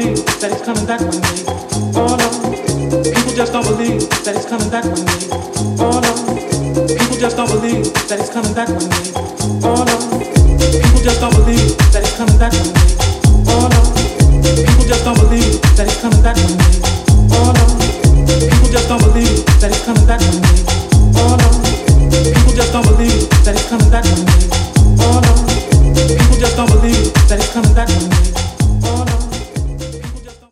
believe that he's coming back one day. Oh no, people just don't believe that he's coming back one day. Oh no, people just don't believe that he's coming back one day. Oh no, people just don't believe that he's coming back one day. Oh no, people just don't believe.